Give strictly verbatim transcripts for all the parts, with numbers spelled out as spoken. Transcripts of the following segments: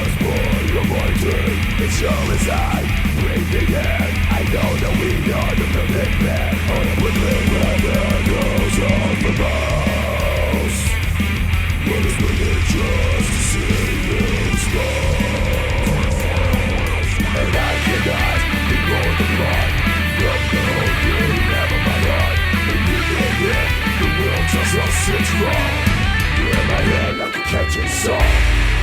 It's so inside, breathing in. I know that we are the perfect man. On a woodland where there goes on the mouse. What is really just to see you smile? And I cannot ignore the blood from the whole you never my heart. And you can hear the world just so sits wrong. You're in my head like a catching song.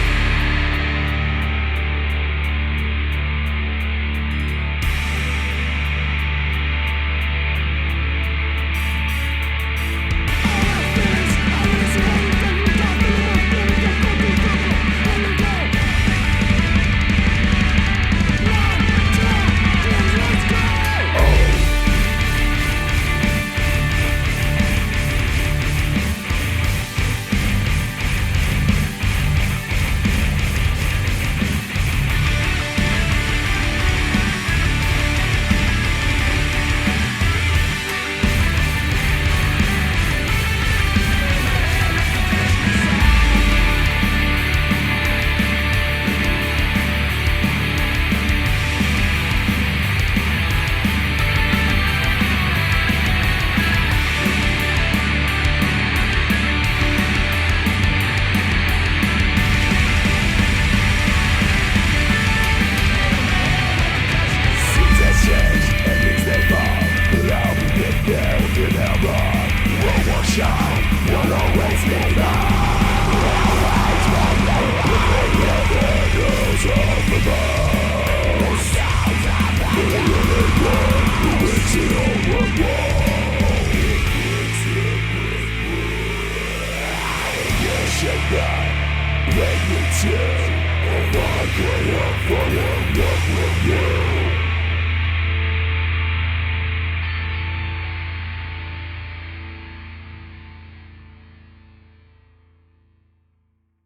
Shine will always be there. Always remember the girls of the bones. The really one who wakes it all.